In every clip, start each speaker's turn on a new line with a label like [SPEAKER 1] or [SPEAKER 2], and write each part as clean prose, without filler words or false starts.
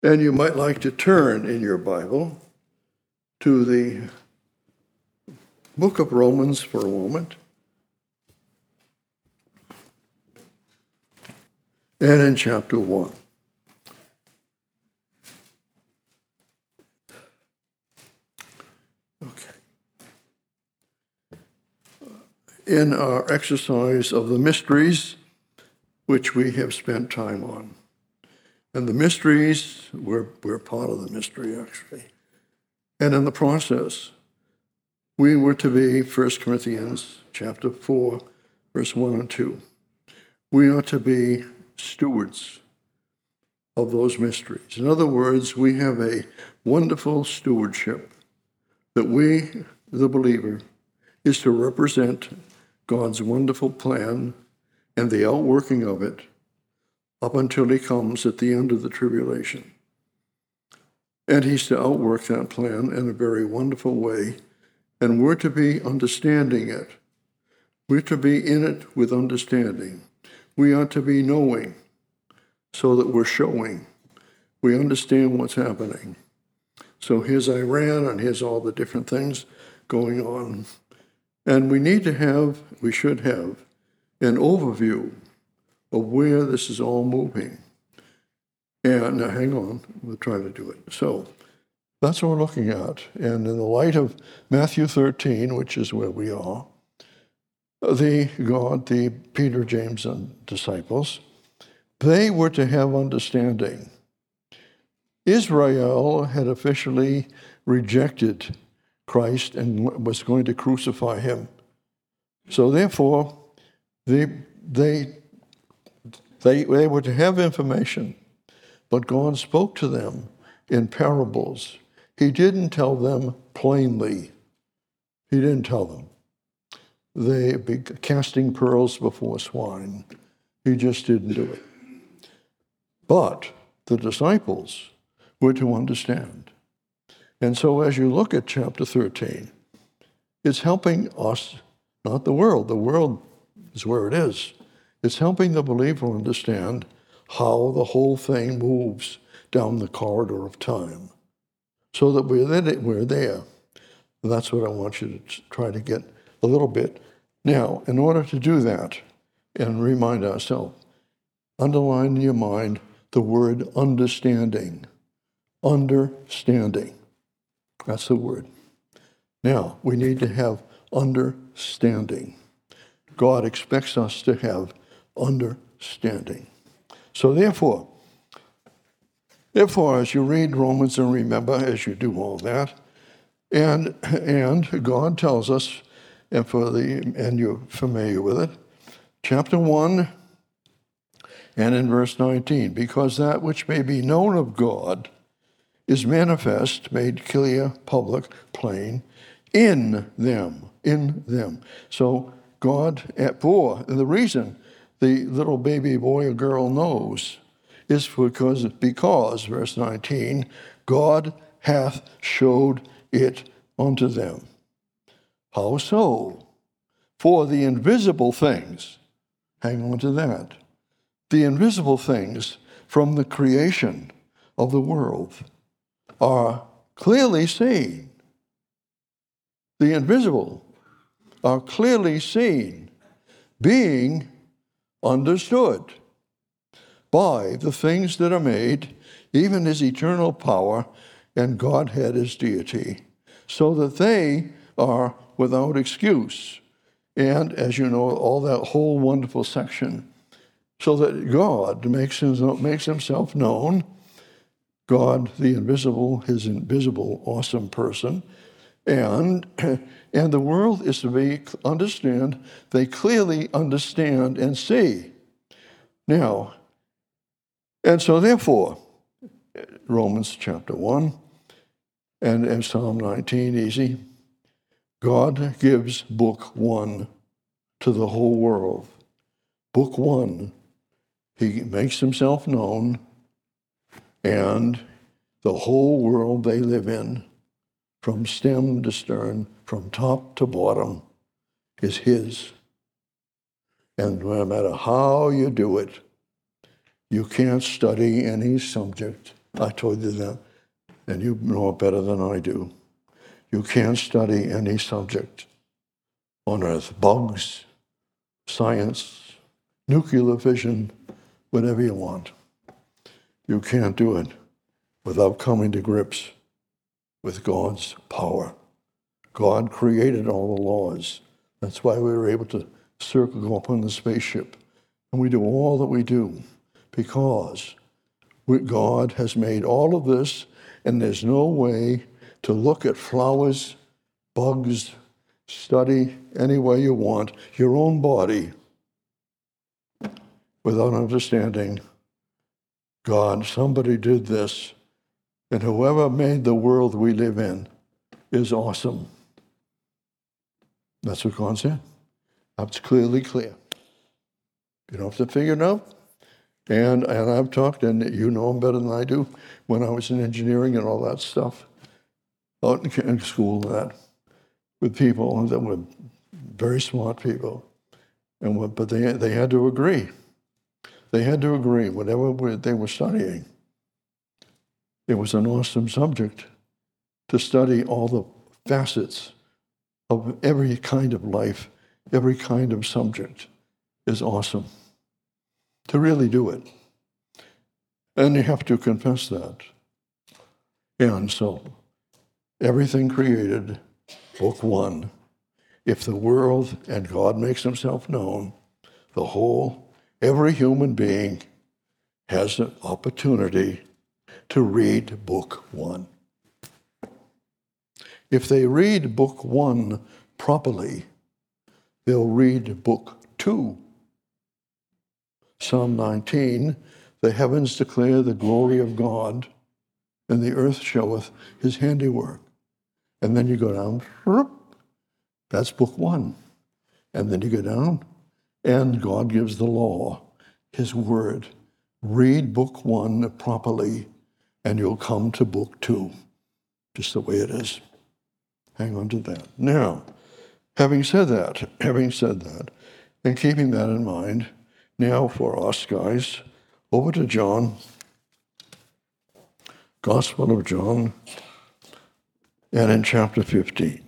[SPEAKER 1] And you might like to turn in your Bible to the book of Romans for a moment. And in chapter 1. Okay. In our exercise of the mysteries, which we have spent time on. And the mysteries, we're part of the mystery, actually. And in the process, we were to be, 1 Corinthians chapter 4, verse 1 and 2. We are to be stewards of those mysteries. In other words, we have a wonderful stewardship that we, the believer, is to represent God's wonderful plan and the outworking of it up until he comes at the end of the tribulation. And he's to outwork that plan in a very wonderful way, and we're to be understanding it. We're to be in it with understanding. We are to be knowing so that we're showing. We understand what's happening. So here's Iran, and here's all the different things going on. And we should have an overview of where this is all moving. And now hang on, we'll try to do it. So that's what we're looking at. And in the light of Matthew 13, which is where we are, the Peter, James, and disciples, they were to have understanding. Israel had officially rejected Christ and was going to crucify him. So therefore, they were to have information, but God spoke to them in parables. He didn't tell them plainly. He didn't tell them. They be casting pearls before swine. He just didn't do it. But the disciples were to understand. And so as you look at chapter 13, it's helping us, not the world. The world is where it is. It's helping the believer understand how the whole thing moves down the corridor of time so that we're there. And that's what I want you to try to get a little bit. Now, in order to do that and remind ourselves, underline in your mind the word understanding. Understanding. That's the word. Now, we need to have understanding. God expects us to have understanding. So therefore, as you read Romans and remember, as you do all that, and God tells us, and you're familiar with it, chapter 1 and in verse 19, because that which may be known of God is manifest, made clear, public, plain, in them. So God, and the reason the little baby boy or girl knows is because, verse 19, God hath showed it unto them. How so? For the invisible things, hang on to that, the invisible things from the creation of the world are clearly seen. The invisible are clearly seen, being understood by the things that are made, even his eternal power and Godhead as deity, so that they are without excuse. And as you know, all that whole wonderful section, so that God makes himself known, God, the invisible, his invisible, awesome person, and the world is to understand, they clearly understand and see. Now, and so therefore, Romans chapter 1 and Psalm 19, easy, God gives book 1 to the whole world. Book 1, he makes himself known, and the whole world they live in, from stem to stern, from top to bottom, is his. And no matter how you do it, you can't study any subject I told you that, and you know it better than I do. You can't study any subject on earth, bugs, science, nuclear fission, whatever you want. You can't do it without coming to grips with God's power. God created all the laws. That's why we were able to circle up on the spaceship. And we do all that we do because God has made all of this, and there's no way to look at flowers, bugs, study any way you want, your own body, without understanding God. Somebody did this, and whoever made the world we live in is awesome. That's what God said. That's clearly clear. You don't have to figure it out. And I've talked, and you know them better than I do, when I was in engineering and all that stuff, out in school, that with people that were very smart people, but they had to agree. They had to agree, whatever they were studying. It was an awesome subject to study all the facets of every kind of life, every kind of subject is awesome. To really do it. And you have to confess that. And so, everything created, book 1. If the world and God makes himself known, every human being has an opportunity to read book 1. If they read book 1 properly, they'll read book 2. Psalm 19, the heavens declare the glory of God, and the earth showeth his handiwork. And then you go down, that's book 1. And then you go down, and God gives the law, his word. Read book 1 properly, and you'll come to book 2, just the way it is. Hang on to that. Now, having said that, and keeping that in mind, now for us guys, over to John, Gospel of John, and in chapter 15.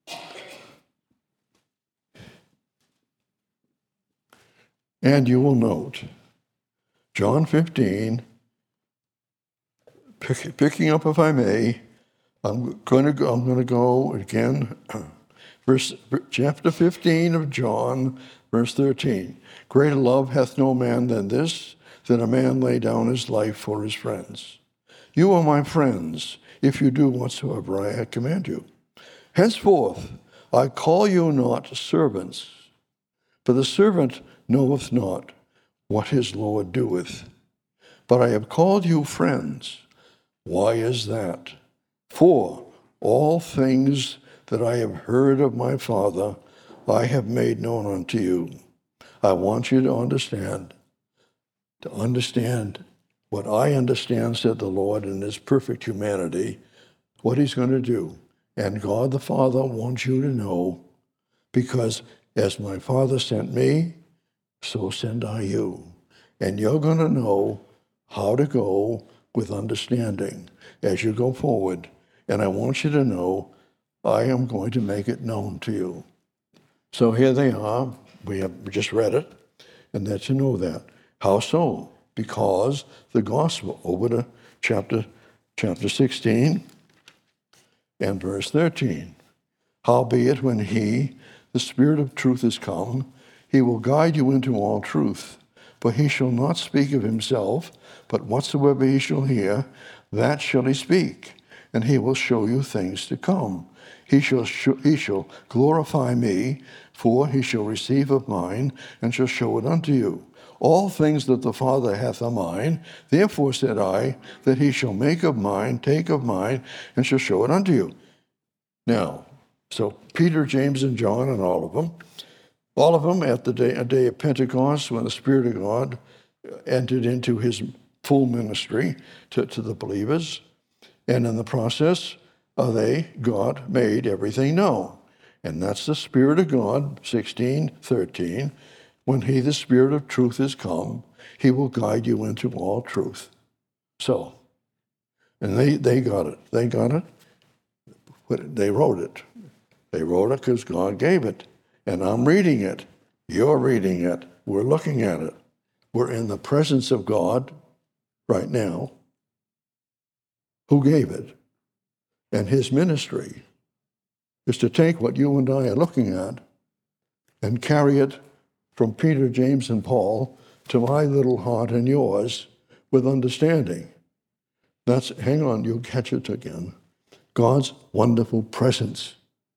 [SPEAKER 1] And you will note, John 15, picking up, if I may, I'm going to go again, chapter 15 of John, verse 13. Greater love hath no man than this, that a man lay down his life for his friends. You are my friends, if you do whatsoever I command you. Henceforth I call you not servants, for the servant knoweth not what his Lord doeth. But I have called you friends. Why is that? For all things that I have heard of my Father, I have made known unto you. I want you to understand what I understand, said the Lord, in his perfect humanity, what he's going to do. And God the Father wants you to know, because as my Father sent me, so send I you. And you're going to know how to go with understanding as you go forward. And I want you to know I am going to make it known to you. So here they are. We just read it, and that you know that. How so? Because the gospel, over to chapter 16 and verse 13. Howbeit when he, the Spirit of truth, is come, he will guide you into all truth. For he shall not speak of himself, but whatsoever he shall hear, that shall he speak, and he will show you things to come. He shall glorify me, for he shall receive of mine, and shall show it unto you. All things that the Father hath of mine, therefore said I, that he shall make of mine, take of mine, and shall show it unto you. Now, so Peter, James, and John, and all of them at the day of Pentecost, when the Spirit of God entered into his full ministry to the believers, and in the process, God made everything known. And that's the Spirit of God, 16:13. When he, the Spirit of truth, is come, he will guide you into all truth. So, And they got it. They got it. They wrote it. They wrote it because God gave it. And I'm reading it. You're reading it. We're looking at it. We're in the presence of God right now, who gave it. And his ministry is to take what you and I are looking at and carry it from Peter, James, and Paul to my little heart and yours with understanding. Hang on, you'll catch it again. God's wonderful presence.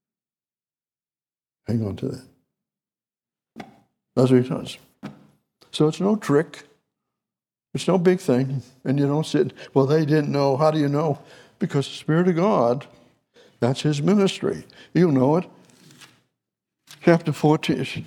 [SPEAKER 1] Hang on to that. That's what he does. So it's no trick. It's no big thing. And you don't sit, well, they didn't know. How do you know? Because the Spirit of God, that's his ministry. You know it. Chapter 14,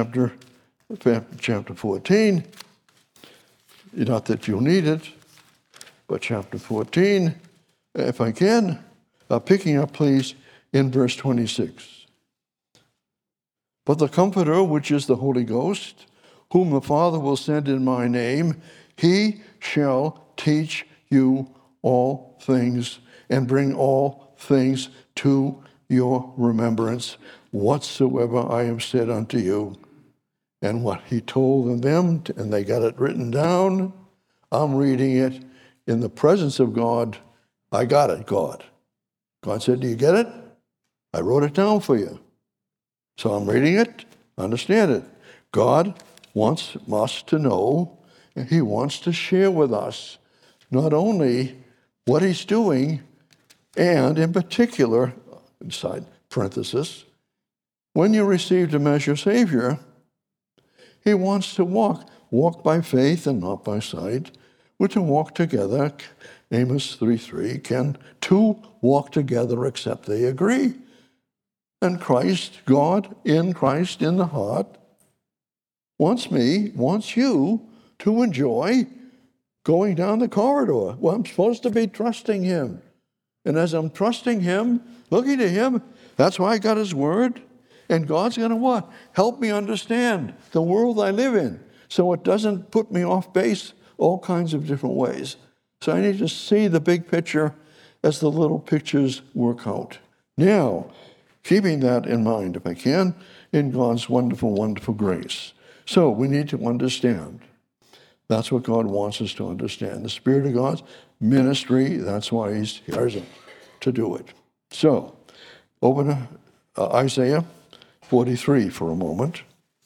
[SPEAKER 1] not that you'll need it, but chapter 14, if I can, picking up, please, in verse 26. But the Comforter, which is the Holy Ghost, whom the Father will send in my name, he shall teach you all things and bring all things to your remembrance, whatsoever I have said unto you. And what he told them, and they got it written down. I'm reading it in the presence of God. I got it, God. God said, do you get it? I wrote it down for you. So I'm reading it, understand it. God wants us to know, and he wants to share with us not only what he's doing, and in particular, inside parenthesis, when you received him as your Savior, he wants to walk by faith and not by sight. We're to walk together. Amos 3:3, can two walk together except they agree? And Christ, God in Christ in the heart, wants you to enjoy going down the corridor. Well, I'm supposed to be trusting him. And as I'm trusting him, looking to him, that's why I got his word. And God's going to what? Help me understand the world I live in so it doesn't put me off base all kinds of different ways. So I need to see the big picture as the little pictures work out. Now, keeping that in mind, if I can, in God's wonderful, wonderful grace. So we need to understand. That's what God wants us to understand. The Spirit of God's ministry, that's why he's here to do it. So, open Isaiah 43 for a moment.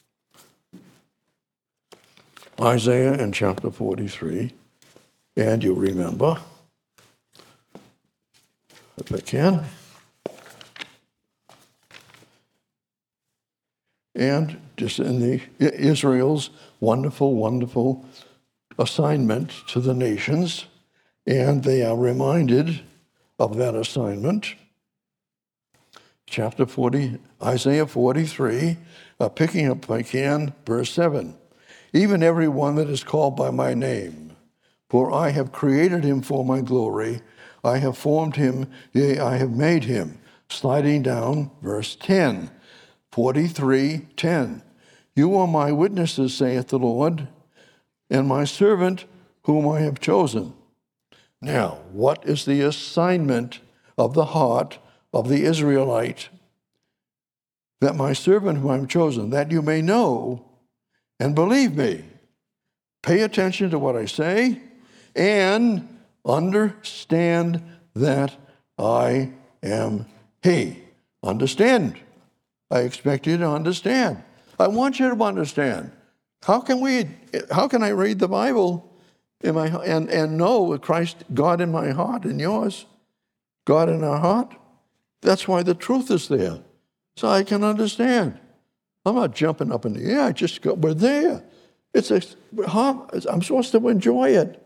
[SPEAKER 1] Isaiah in chapter 43. And you remember, if I can. And just in the Israel's wonderful, wonderful assignment to the nations, and they are reminded of that assignment. Chapter 40, Isaiah 43, picking up, if I can, verse 7. Even every one that is called by my name, for I have created him for my glory, I have formed him, yea, I have made him. Sliding down, verse 10, 43:10. You are my witnesses, saith the Lord, and my servant whom I have chosen. Now, what is the assignment of the heart of the Israelite? That my servant whom I have chosen, that you may know and believe me. Pay attention to what I say and understand that I am he. Understand. I expect you to understand. I want you to understand. How can I read the Bible and know Christ, God in my heart and yours, God in our heart? That's why the truth is there, so I can understand. I'm not jumping up in the air. We're there. I'm supposed to enjoy it.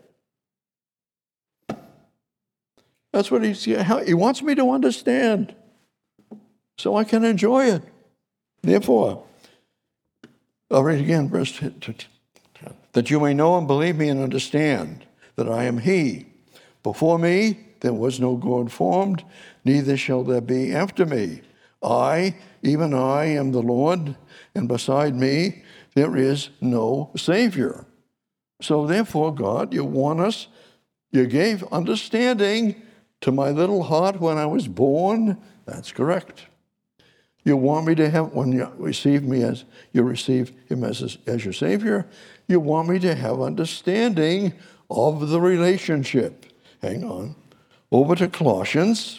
[SPEAKER 1] That's what he wants me to understand, so I can enjoy it. Therefore, I'll read again, verse 10. That you may know and believe me and understand that I am he. Before me there was no God formed, neither shall there be after me. I, even I, am the Lord, and beside me there is no Savior. So therefore, God, you want us, You gave understanding to my little heart when I was born. That's correct. You want me to have, when you receive me as, you receive him as your Savior, you want me to have understanding of the relationship. Hang on. Over to Colossians.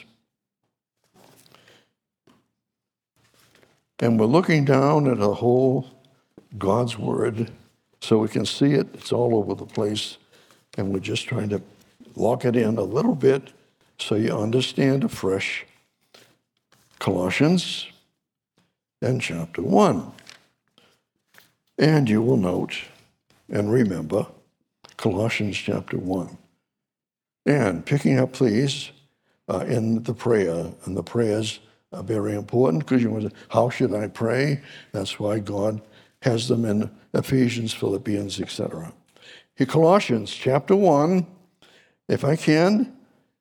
[SPEAKER 1] And we're looking down at the whole God's Word so we can see it. It's all over the place. And we're just trying to lock it in a little bit so you understand afresh. Colossians and chapter 1. And you will note and remember Colossians chapter 1. And picking up, please, in the prayer. And the prayers are very important because you want to, how should I pray? That's why God has them in Ephesians, Philippians, etc. Here, Colossians chapter 1, if I can,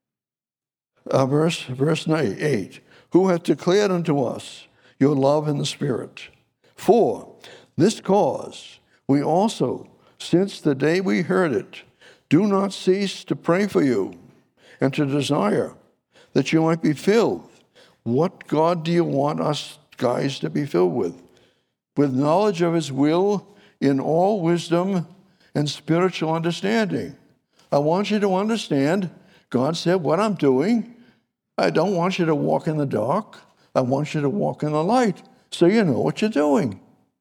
[SPEAKER 1] verse 8. Who hath declared unto us your love in the Spirit? For this cause we also, since the day we heard it, do not cease to pray for you and to desire that you might be filled. What God do you want us guys to be filled with? With knowledge of his will in all wisdom and spiritual understanding. I want you to understand, God said, what I'm doing, I don't want you to walk in the dark. I want you to walk in the light so you know what you're doing.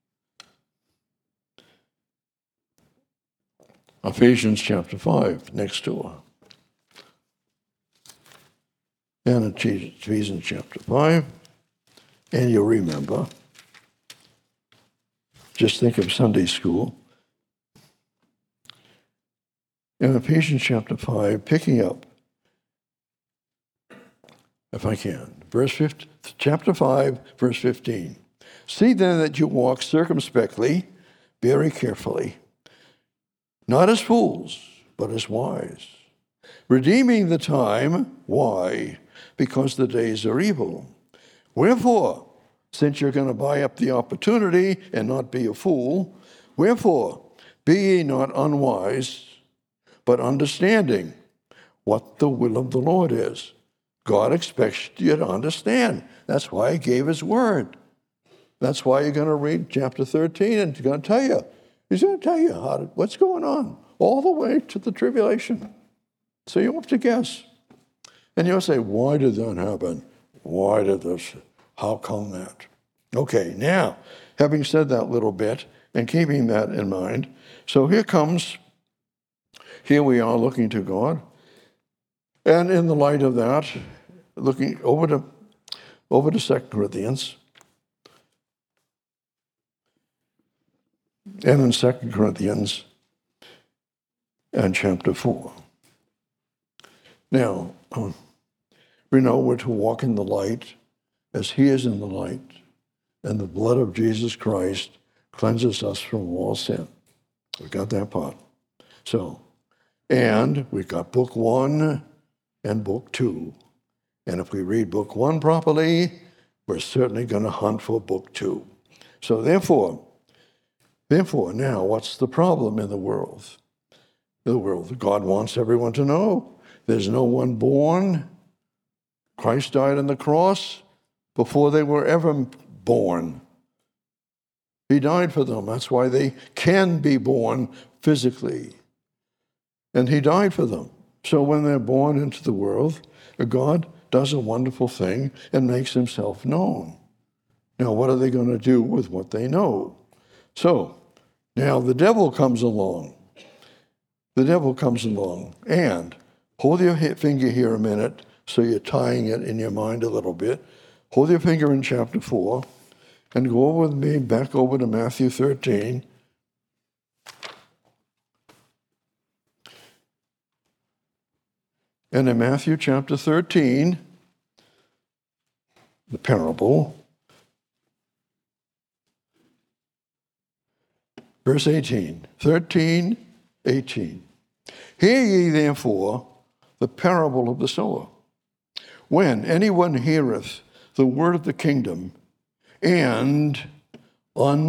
[SPEAKER 1] Ephesians chapter 5, next door. And Ephesians chapter 5. And you'll remember, just think of Sunday school. In Ephesians chapter 5, picking up, if I can, chapter 5, verse 15. See then that you walk circumspectly, very carefully, not as fools, but as wise, redeeming the time. Why? Because the days are evil. Wherefore, since you're going to buy up the opportunity and not be a fool, wherefore, be ye not unwise, but understanding what the will of the Lord is. God expects you to understand. That's why he gave his word. That's why you're going to read chapter 13 and he's going to tell you. He's going to tell you what's going on all the way to the tribulation. So you have to guess. And you'll say, why did that happen? Why did this? How come that? Okay, now, having said that little bit and keeping that in mind, so here we are looking to God. And in the light of that, looking over to 2 Corinthians. And in 2 Corinthians and chapter 4. Now, we know we're to walk in the light as he is in the light, and the blood of Jesus Christ cleanses us from all sin. We got that part. So, and we've got book 1 and book 2. And if we read book 1 properly, we're certainly going to hunt for book 2. So therefore, now, what's the problem in the world? God wants everyone to know there's no one born. Christ died on the cross before they were ever born. He died for them. That's why they can be born physically. And he died for them. So when they're born into the world, God does a wonderful thing and makes himself known. Now, what are they going to do with what they know? So, now the devil comes along. And hold your finger here a minute so you're tying it in your mind a little bit. Hold your finger in chapter 4 and go over with me back over to Matthew 13. And in Matthew chapter 13, the parable, verse 18, 13, 18. Hear ye therefore the parable of the sower. When anyone heareth the word of the kingdom and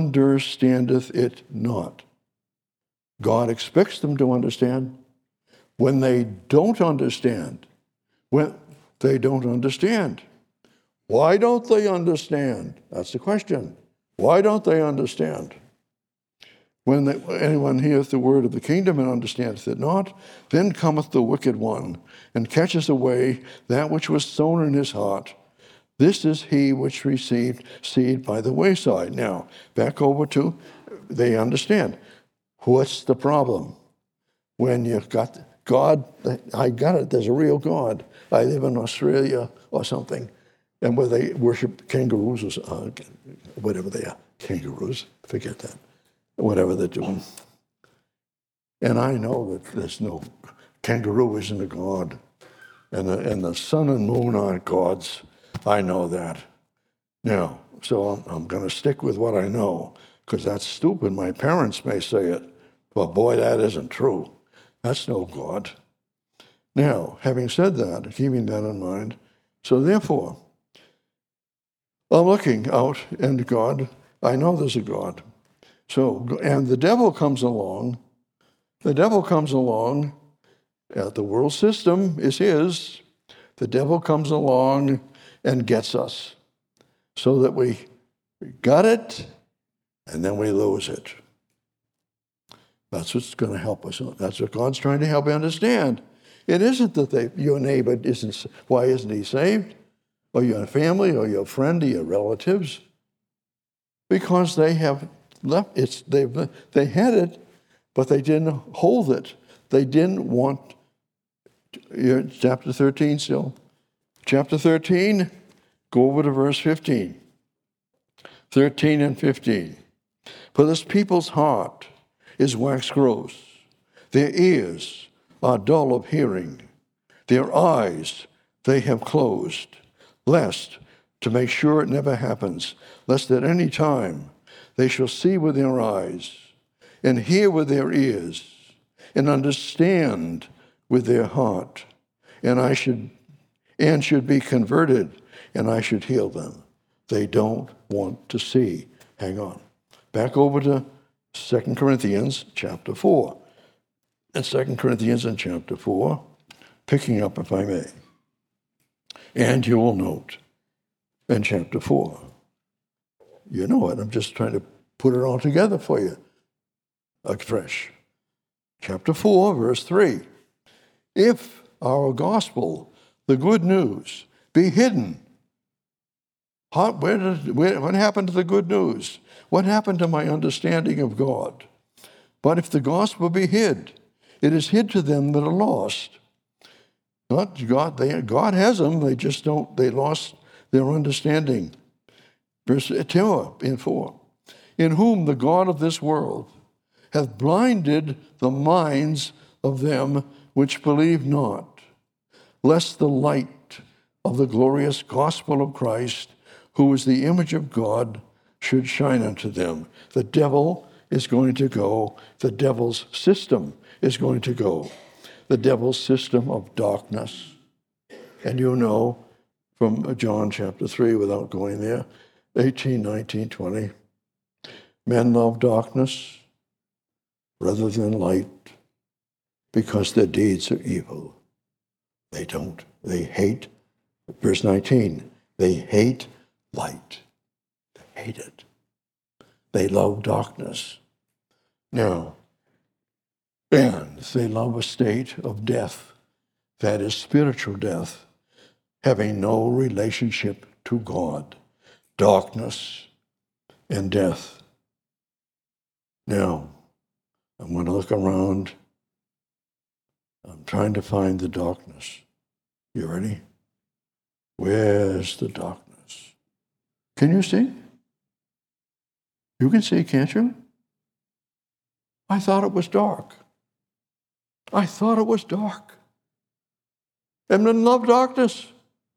[SPEAKER 1] understandeth it not. God expects them to understand, when they don't understand. When they don't understand. Why don't they understand? That's the question. Why don't they understand? When anyone heareth the word of the kingdom and understandeth it not, then cometh the wicked one, and catches away that which was sown in his heart. This is he which received seed by the wayside. Now, back over to, they understand. What's the problem? When you've got God, I got it, there's a real God. I live in Australia or something, and where they worship kangaroos or whatever they are. Kangaroos, forget that. Whatever they're doing. And I know that there's no, kangaroo isn't a god. And the sun and moon aren't gods. I know that. Now, so I'm going to stick with what I know, because that's stupid. My parents may say it, but boy, that isn't true. That's no God. Now, having said that, keeping that in mind, so therefore, I'm looking out, and God, I know there's a God. So, and the devil comes along. The world system is his. The devil comes along and gets us so that we got it and then we lose it. That's what's going to help us. That's what God's trying to help you understand. It isn't that your neighbor isn't, why isn't he saved? Or your family, or your friend, or your relatives? Because they have left, they had it, but they didn't hold it. They didn't want, chapter 13 still. Chapter 13, go over to verse 15. 13 and 15. For this people's heart is waxed gross. Their ears are dull of hearing. Their eyes they have closed, lest, to make sure it never happens, lest at any time they shall see with their eyes, and hear with their ears, and understand with their heart, and should be converted, and I should heal them. They don't want to see. Hang on. Back over to 2 Corinthians chapter 4. And 2 Corinthians in chapter 4, picking up, if I may. And you will note in chapter 4. You know it. I'm just trying to put it all together for you afresh. Chapter 4, verse 3. If our gospel, the good news, be hidden, what happened to the good news? What happened to my understanding of God? But if the gospel be hid, it is hid to them that are lost. Not God, God has them, they lost their understanding. Verse 2 in 4. In whom the God of this world hath blinded the minds of them which believe not, lest the light of the glorious gospel of Christ, who is the image of God, should shine unto them. The devil is going to go. The devil's system is going to go. The devil's system of darkness. And you know from John chapter 3, without going there, 18, 19, 20, men love darkness rather than light because their deeds are evil. They don't. They hate, verse 19, they hate light. They hate it. They love darkness. Now, and they love a state of death, that is spiritual death, having no relationship to God, darkness and death. Now, I'm going to look around. I'm trying to find the darkness. You ready? Where's the darkness? Can you see? You can see, can't you? I thought it was dark. I thought it was dark. And men love darkness.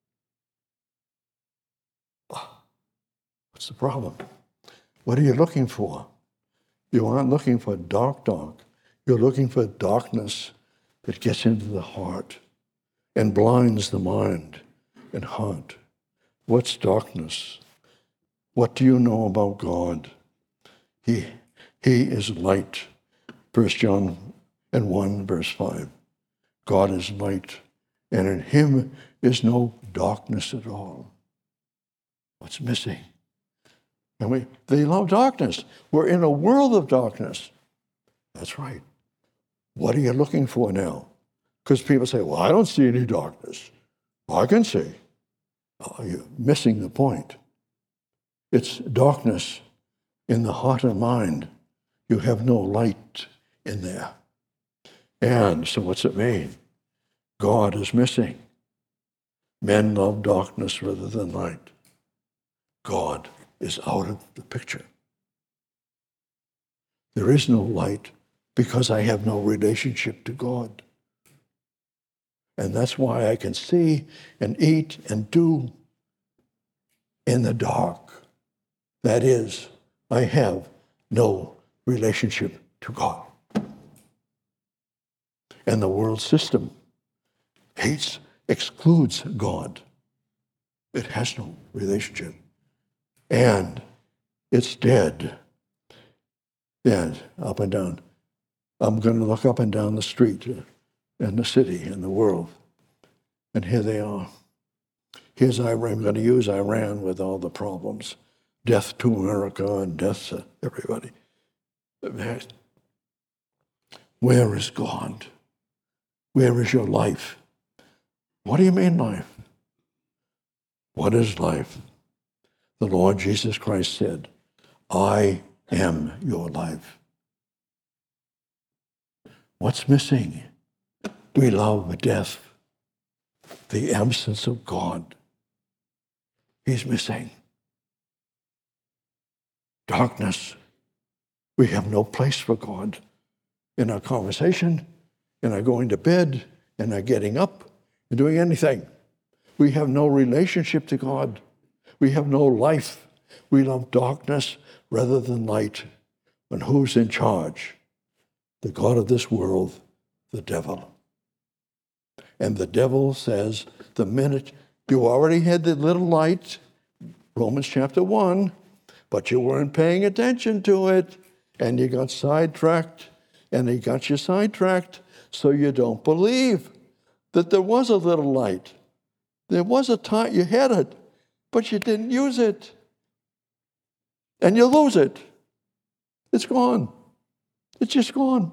[SPEAKER 1] What's the problem? What are you looking for? You aren't looking for dark. You're looking for darkness that gets into the heart and blinds the mind and heart. What's darkness? What do you know about God? He is light. 1 John 1, verse 5. God is light, and in him is no darkness at all. What's missing? And they love darkness. We're in a world of darkness. That's right. What are you looking for now? Because people say, well, I don't see any darkness. Well, I can see. Oh, you're missing the point. It's darkness in the heart and mind. You have no light in there. And so what's it mean? God is missing. Men love darkness rather than light. God is out of the picture. There is no light because I have no relationship to God. And that's why I can see and eat and do in the dark. That is, I have no relationship to God. And the world system excludes God. It has no relationship. And it's dead. And up and down. I'm going to look up and down the street in the city, in the world. And here they are. Here's Iran. I'm going to use Iran with all the problems. Death to America and death to everybody. Where is God? Where is your life? What do you mean life? What is life? The Lord Jesus Christ said, I am your life. What's missing? We love death, the absence of God. He's missing. Darkness. We have no place for God in our conversation, in our going to bed, in our getting up, and doing anything. We have no relationship to God. We have no life. We love darkness rather than light. And who's in charge? The God of this world, the devil. And the devil says, the minute you already had the little light, Romans chapter 1, but you weren't paying attention to it, and you got sidetracked, and he got you sidetracked, so you don't believe that there was a little light. There was a time you had it, but you didn't use it. And you lose it. It's gone. It's just gone.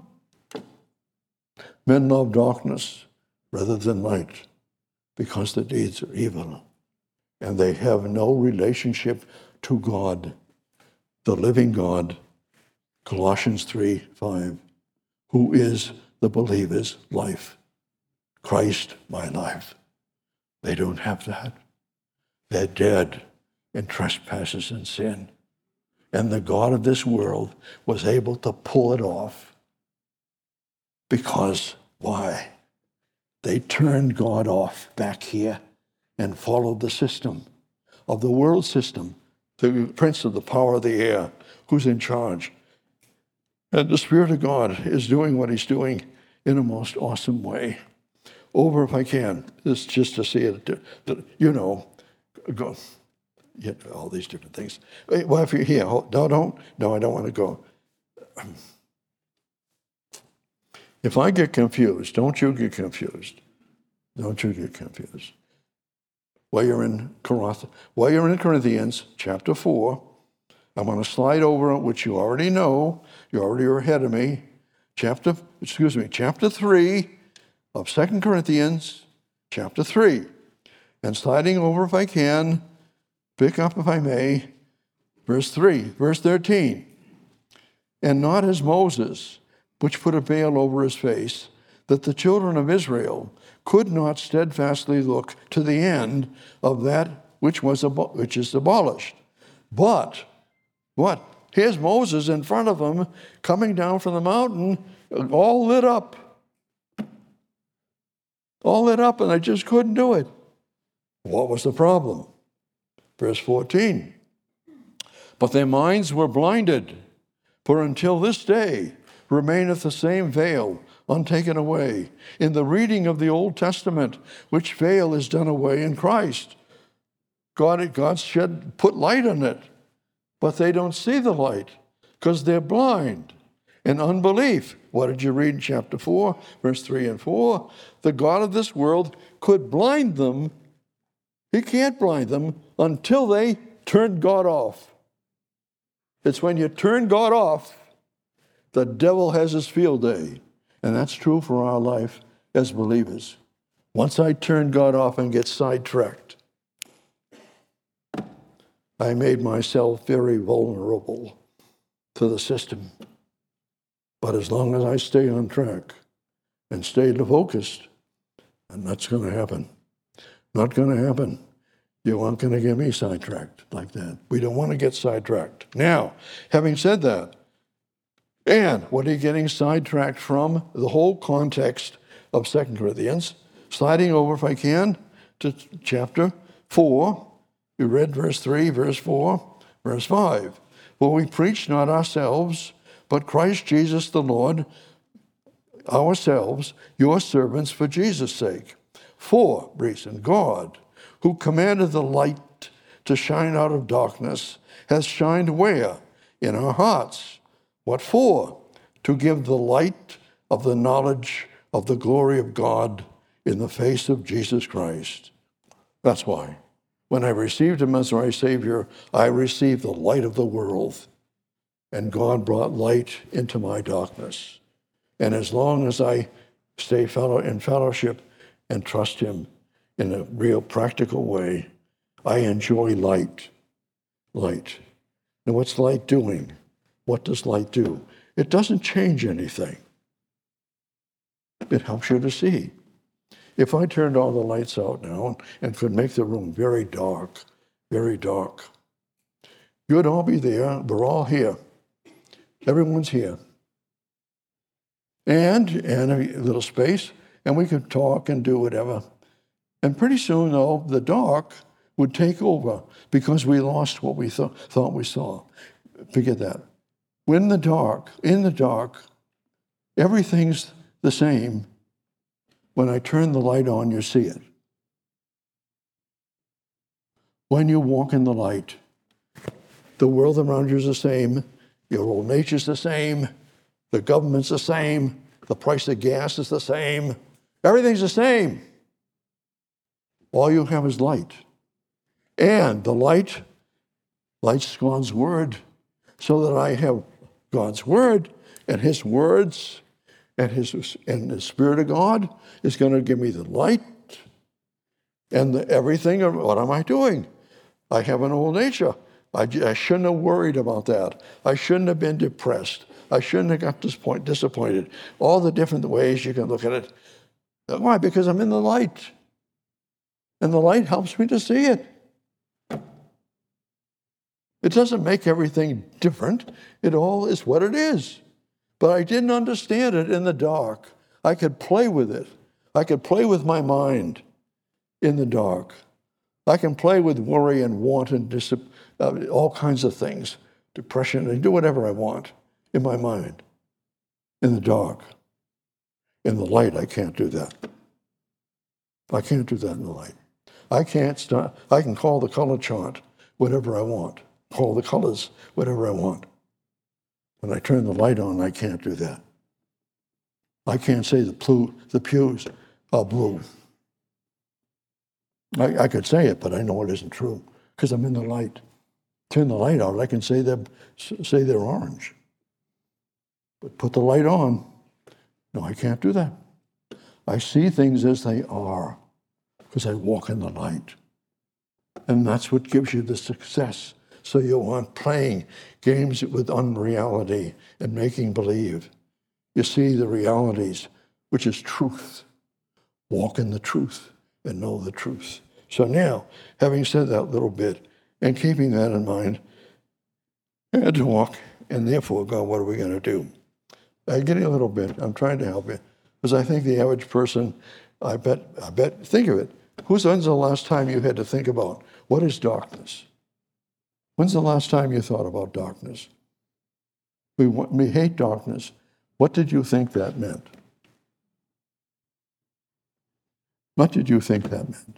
[SPEAKER 1] Men love darkness rather than light because the deeds are evil. And they have no relationship to God, the living God. Colossians 3:5, who is the believer's life. Christ, my life. They don't have that. They're dead in trespasses and sin. And the God of this world was able to pull it off. Because, why? They turned God off back here and followed the system of the world system, the prince of the power of the air, who's in charge. And the Spirit of God is doing what he's doing in a most awesome way. Over, if I can, this just to see it, go. All these different things. Well, if you're here, I don't want to go. If I get confused, don't you get confused. Don't you get confused. While you're in Corinthians chapter 4, I'm going to slide over, which you already know. You already are ahead of me. Chapter 3 of 2 Corinthians, chapter 3. And sliding over, if I can, pick up, if I may, verse 13. And not as Moses, which put a veil over his face, that the children of Israel could not steadfastly look to the end of that which is abolished. But, what? Here's Moses in front of them, coming down from the mountain, all lit up. All lit up, and I just couldn't do it. What was the problem? Verse 14. But their minds were blinded, for until this day remaineth the same veil untaken away. In the reading of the Old Testament, which veil is done away in Christ. God put light on it, but they don't see the light because they're blind. and unbelief. What did you read in chapter 4, verse 3 and 4? The God of this world could blind them. He can't blind them until they turn God off. It's when you turn God off, the devil has his field day. And that's true for our life as believers. Once I turn God off and get sidetracked, I made myself very vulnerable to the system. But as long as I stay on track and stay focused, and that's going to happen. Not going to happen. You aren't going to get me sidetracked like that. We don't want to get sidetracked. Now, having said that, and what are you getting sidetracked from? The whole context of 2 Corinthians. Sliding over, if I can, to chapter 4. We read verse 3, verse 4, verse 5. For we preach not ourselves, but Christ Jesus the Lord, ourselves, your servants for Jesus' sake. For reason, God, who commanded the light to shine out of darkness, has shined where? In our hearts. What for? To give the light of the knowledge of the glory of God in the face of Jesus Christ. That's why. When I received him as my Savior, I received the light of the world. And God brought light into my darkness. And as long as I stay in fellowship and trust him in a real practical way, I enjoy light. Light. And what's light doing? What does light do? It doesn't change anything. It helps you to see. If I turned all the lights out now and could make the room very dark, you'd all be there. We're all here. Everyone's here. And a little space, and we could talk and do whatever. And pretty soon, though, the dark would take over because we lost what we thought we saw. Forget that. In the dark, everything's the same. When I turn the light on, you see it. When you walk in the light, the world around you is the same. Your old nature's the same. The government's the same. The price of gas is the same. Everything's the same. All you have is light. And the light's God's word, so that I have God's word and his words and the Spirit of God is going to give me the light and everything. What am I doing? I have an old nature. I shouldn't have worried about that. I shouldn't have been depressed. I shouldn't have got disappointed. All the different ways you can look at it. Why? Because I'm in the light. And the light helps me to see it. It doesn't make everything different. It all is what it is. But I didn't understand it in the dark. I could play with it. I could play with my mind in the dark. I can play with worry and want and all kinds of things, depression, and do whatever I want in my mind, in the dark. In the light, I can't do that. I can't do that in the light. I can call the color chart whatever I want. Call the colors whatever I want. When I turn the light on, I can't do that. I can't say the pews are blue. I could say it, but I know it isn't true because I'm in the light. Turn the light out, I can say they're orange. But put the light on. No, I can't do that. I see things as they are because I walk in the light. And that's what gives you the success. So you aren't playing games with unreality and making believe. You see the realities, which is truth. Walk in the truth and know the truth. So now, having said that little bit and keeping that in mind, I had to walk, and therefore, God, what are we going to do? I'm getting a little bit. I'm trying to help you. Because I think the average person, I bet, think of it. When's the last time you had to think about what is darkness? When's the last time you thought about darkness? We hate darkness. What did you think that meant? What did you think that meant?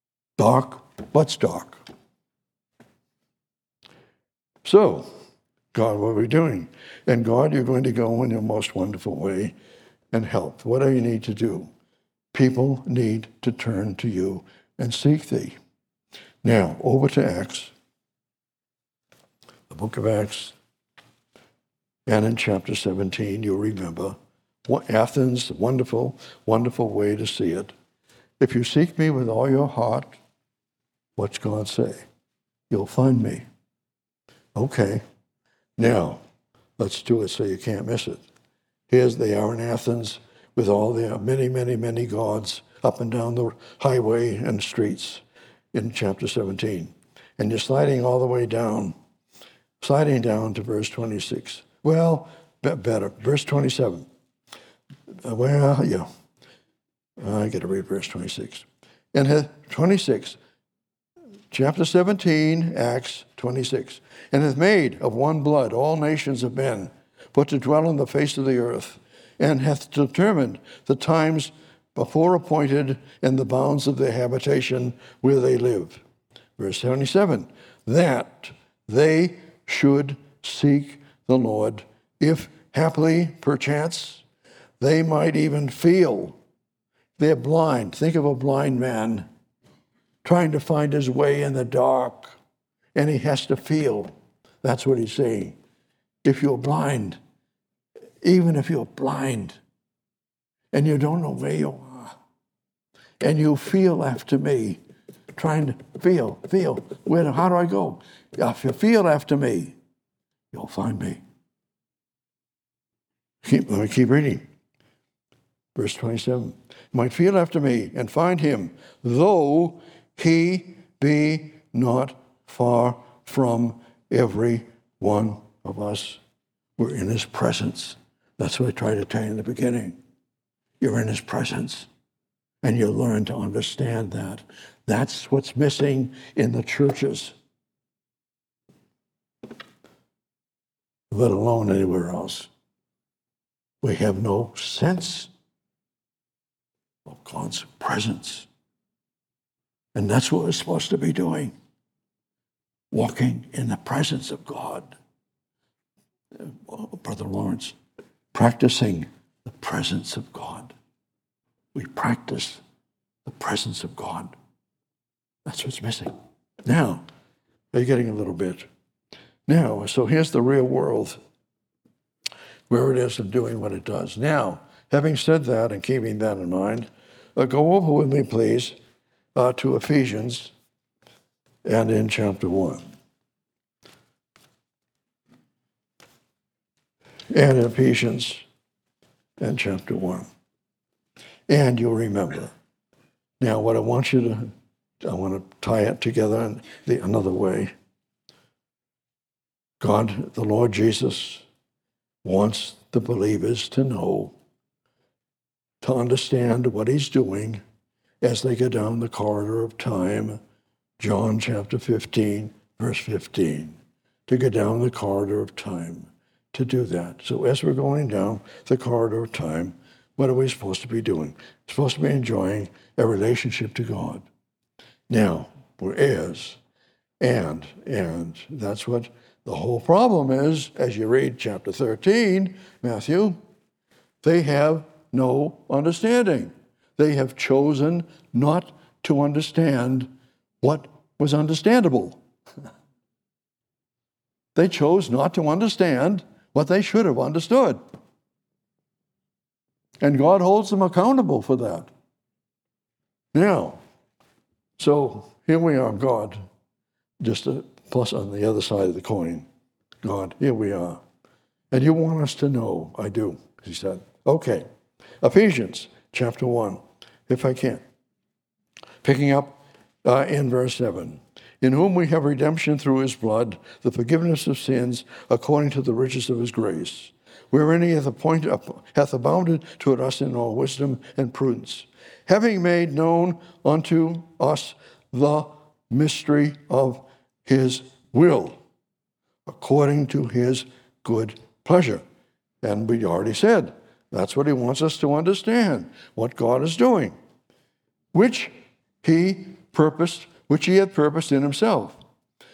[SPEAKER 1] Dark? What's dark? So, God, what are we doing? And God, you're going to go in your most wonderful way and help. What do you need to do? People need to turn to you and seek thee. Now, over to Acts, the book of Acts, and in chapter 17, you'll remember Athens, wonderful, wonderful way to see it. If you seek me with all your heart, what's God say? You'll find me. Okay. Now, let's do it so you can't miss it. Here's they are in Athens with all their many, many, many gods up and down the highway and streets in chapter 17. And you're sliding all the way down, sliding down to verse 26. Well, better, verse 27. I got to read verse 26. And 26, chapter 17, Acts 26. And hath made of one blood all nations of men, but to dwell on the face of the earth, and hath determined the times before appointed and the bounds of their habitation where they live. Verse 77, that they should seek the Lord, if haply, perchance, they might even feel. They're blind. Think of a blind man trying to find his way in the dark, and he has to feel. That's what he's saying. If you're blind, even if you're blind, and you don't know where you are, and you feel after me, trying to feel, how do I go? If you feel after me, you'll find me. Let me keep reading. Verse 27. Might feel after me and find him, though he be not far from every one of us. We're in his presence. That's what I tried to tell you in the beginning. You're in his presence. And you learn to understand that. That's what's missing in the churches, let alone anywhere else. We have no sense of God's presence. And that's what we're supposed to be doing. Walking in the presence of God. Brother Lawrence, practicing the presence of God. We practice the presence of God. That's what's missing. Now, you're getting a little bit. Now, so here's the real world, where it is and doing what it does. Now, having said that and keeping that in mind, go over with me, please, to Ephesians and in chapter 1. And Ephesians and chapter 1. And you'll remember. Now, what I want to tie it together in another way. God, the Lord Jesus, wants the believers to know, to understand what he's doing as they go down the corridor of time. John chapter 15, verse 15. To go down the corridor of time, to do that. So as we're going down the corridor of time, what are we supposed to be doing? We're supposed to be enjoying a relationship to God. Now, we're heirs, and that's what the whole problem is. As you read chapter 13, Matthew, they have no understanding. They have chosen not to understand what was understandable. They chose not to understand what they should have understood. And God holds them accountable for that. Now, so here we are, God, just a plus on the other side of the coin. God, here we are. And you want us to know, I do, he said. Okay, Ephesians chapter 1, if I can. Picking up in verse 7. In whom we have redemption through his blood, the forgiveness of sins, according to the riches of his grace, wherein he hath abounded toward us in all wisdom and prudence, having made known unto us the mystery of his will, according to his good pleasure. And we already said, that's what he wants us to understand, what God is doing, which he had purposed in himself.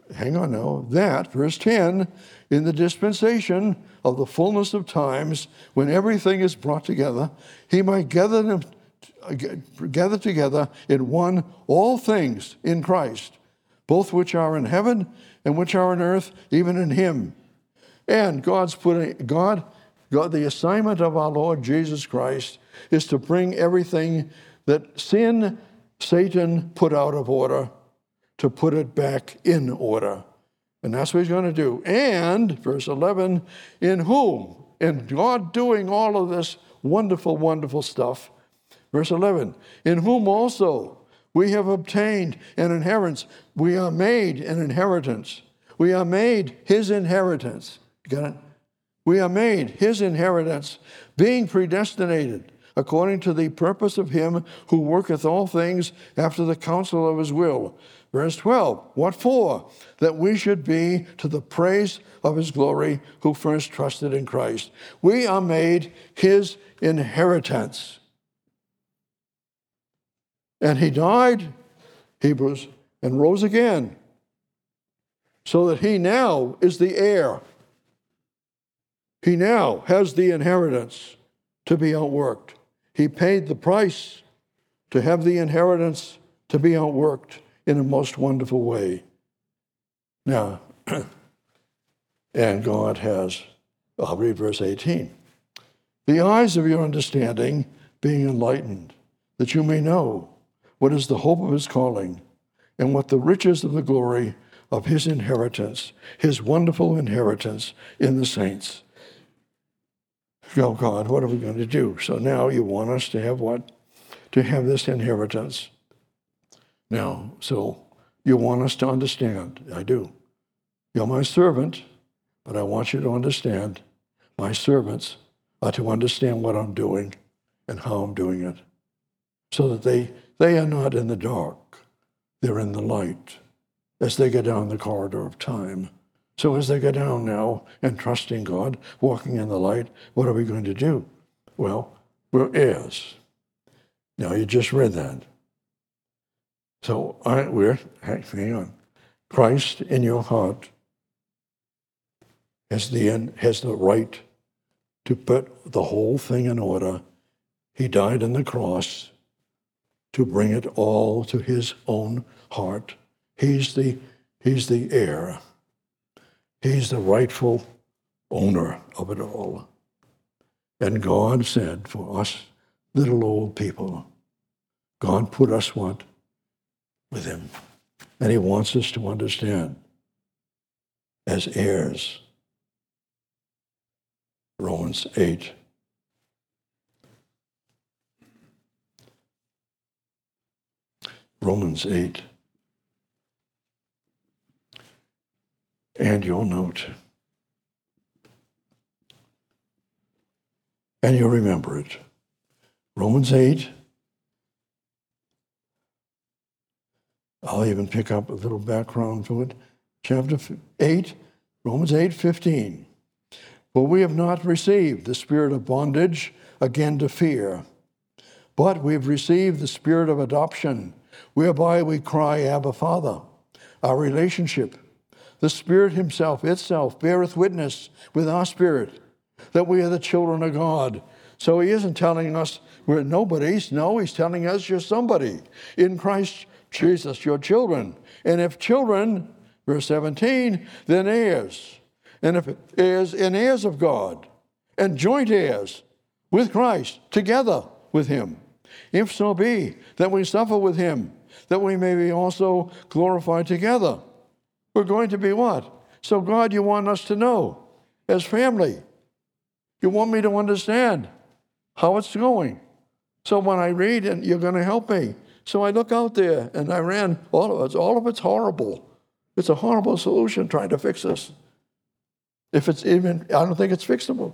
[SPEAKER 1] hang on now, that, verse 10, in the dispensation of the fullness of times, when everything is brought together, he might gather together in one all things in Christ, both which are in heaven and which are on earth, even in him. And the assignment of our Lord Jesus Christ is to bring everything that Satan put out of order, to put it back in order. And that's what he's going to do. And, verse 11, in whom, in God doing all of this wonderful, wonderful stuff, verse 11, in whom also we have obtained an inheritance. We are made an inheritance. We are made his inheritance. You got it? We are made his inheritance, being predestinated according to the purpose of him who worketh all things after the counsel of his will. Verse 12, what for? That we should be to the praise of his glory who first trusted in Christ. We are made his inheritance. And he died, Hebrews, and rose again, so that he now is the heir. He now has the inheritance to be outworked. He paid the price to have the inheritance to be outworked in a most wonderful way. Now, and God has, I'll read verse 18. The eyes of your understanding being enlightened, that you may know what is the hope of his calling, and what the riches of the glory of his inheritance, his wonderful inheritance in the saints. Oh God, what are we going to do? So now you want us to have what? To have this inheritance. Now, so you want us to understand. I do. You're my servant, but I want you to understand my servants are to understand what I'm doing and how I'm doing it, so that they are not in the dark. They're in the light as they go down the corridor of time. So as they go down now and trusting God, walking in the light, what are we going to do? Well, we're heirs. Now, you just read that. So hang on. Christ in your heart has the right to put the whole thing in order. He died on the cross to bring it all to his own heart. He's the heir. He's the rightful owner of it all. And God said, for us little old people, God put us what? With him. And he wants us to understand as heirs. Romans 8. Romans 8. And you'll note. And you'll remember it. Romans 8. I'll even pick up a little background to it. Chapter 8, Romans 8:15. For we have not received the spirit of bondage again to fear, but we've received the spirit of adoption, whereby we cry, Abba, Father. Our relationship, the Spirit himself, itself, beareth witness with our spirit that we are the children of God. So he isn't telling us we're nobodies. No, he's telling us you're somebody. In Christ Jesus, your children. And if children, verse 17, then heirs. And if heirs, and heirs of God, and joint heirs with Christ, together with him. If so be that we suffer with him, that we may be also glorified together. We're going to be what? So God, you want us to know, as family. You want me to understand how it's going. So when I read, and you're going to help me. So I look out there, and I ran all of it's horrible. It's a horrible solution trying to fix this. If it's even, I don't think it's fixable.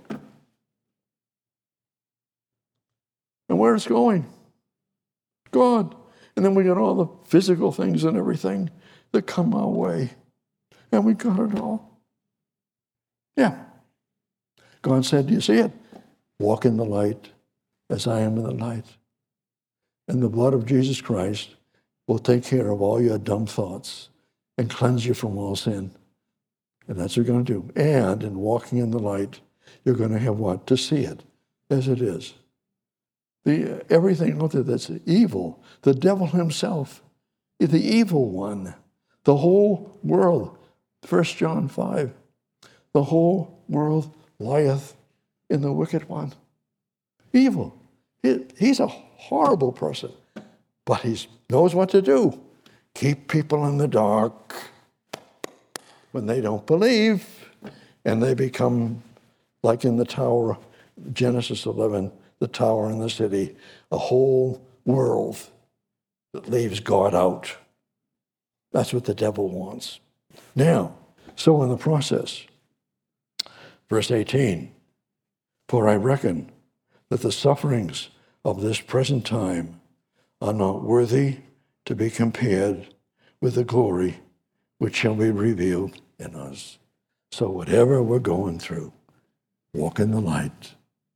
[SPEAKER 1] And where it's going? God. And then we got all the physical things and everything that come our way. And we got it all. Yeah. God said, do you see it? Walk in the light as I am in the light. And the blood of Jesus Christ will take care of all your dumb thoughts and cleanse you from all sin. And that's what you're going to do. And in walking in the light, you're going to have what? To see it as it is. Everything out there that's evil, the devil himself, the evil one, the whole world, 1 John 5, the whole world lieth in the wicked one. Evil. He's a horrible person, but he knows what to do. Keep people in the dark when they don't believe, and they become like in the tower, Genesis 11, the tower in the city, a whole world that leaves God out. That's what the devil wants. Now, so in the process, verse 18, for I reckon that the sufferings of this present time are not worthy to be compared with the glory which shall be revealed in us. So whatever we're going through, walk in the light.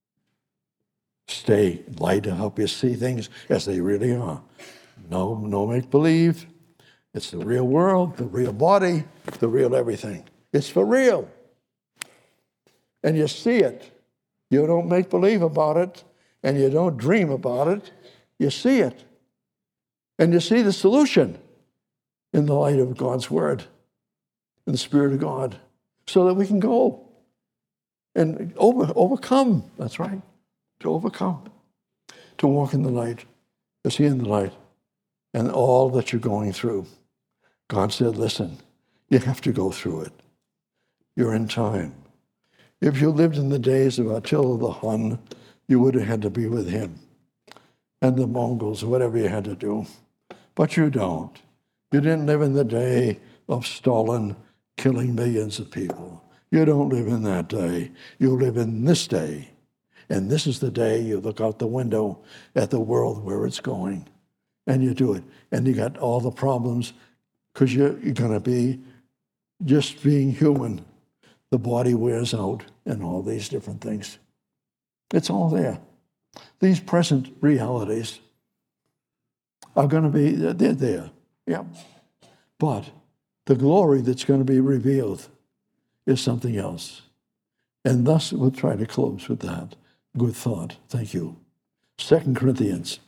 [SPEAKER 1] Stay light to help you see things as they really are. No make-believe. It's the real world, the real body, the real everything. It's for real. And you see it. You don't make believe about it, and you don't dream about it. You see it. And you see the solution in the light of God's Word, in the Spirit of God, so that we can go and overcome. That's right. To overcome. To walk in the light. To see in the light. And all that you're going through. God said, listen, you have to go through it. You're in time. If you lived in the days of Attila the Hun, you would have had to be with him and the Mongols, whatever you had to do. But you don't. You didn't live in the day of Stalin killing millions of people. You don't live in that day. You live in this day. And this is the day you look out the window at the world where it's going. And you do it. And you got all the problems because you're going to be just being human. The body wears out and all these different things. It's all there. These present realities are going to be, they're there. Yeah. But the glory that's going to be revealed is something else. And thus we'll try to close with that. Good thought. Thank you. 2 Corinthians.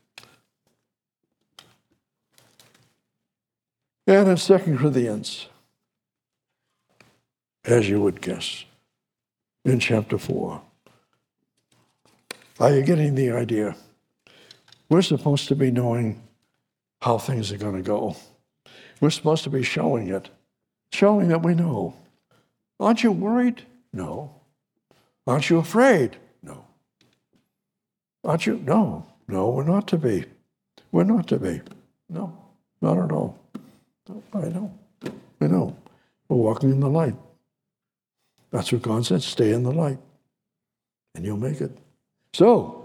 [SPEAKER 1] And in 2 Corinthians, as you would guess, in chapter 4. Are you getting the idea? We're supposed to be knowing how things are going to go. We're supposed to be showing it, showing that we know. Aren't you worried? No. Aren't you afraid? No. Aren't you? No. No, we're not to be. We're not to be. No, not at all. I know. I know. We're walking in the light. That's what God said, stay in the light, and you'll make it. So,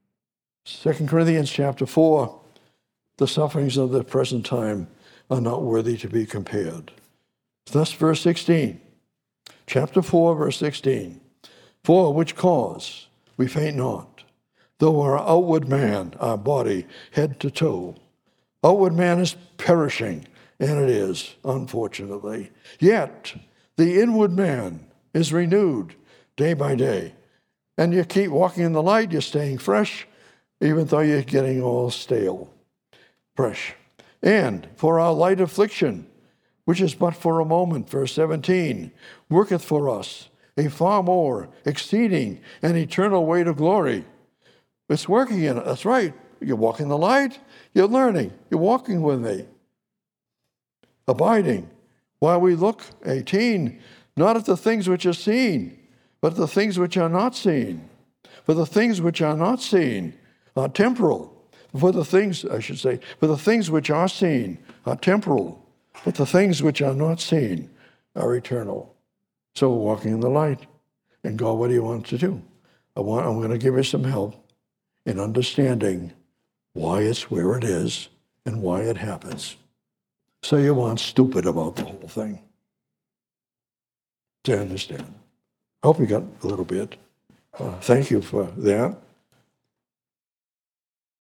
[SPEAKER 1] 2 Corinthians chapter 4, the sufferings of the present time are not worthy to be compared. Thus, verse 16, chapter 4, verse 16, for which cause we faint not, though our outward man, our body, head to toe, outward man is perishing, and it is, unfortunately. Yet, the inward man is renewed day by day. And you keep walking in the light, you're staying fresh, even though you're getting all stale. Fresh. And for our light affliction, which is but for a moment, verse 17, worketh for us a far more exceeding and eternal weight of glory. It's working in it. That's right. You're walking in the light, you're learning, you're walking with me. Abiding. While we look, 18, not at the things which are seen, but the things which are not seen. For the things which are not seen are temporal. For the things which are seen are temporal. But the things which are not seen are eternal. So we're walking in the light. And God, what do you want to do? I'm going to give you some help in understanding why it's where it is and why it happens. So you aren't stupid about the whole thing. To understand. I hope you got a little bit. Thank you for that.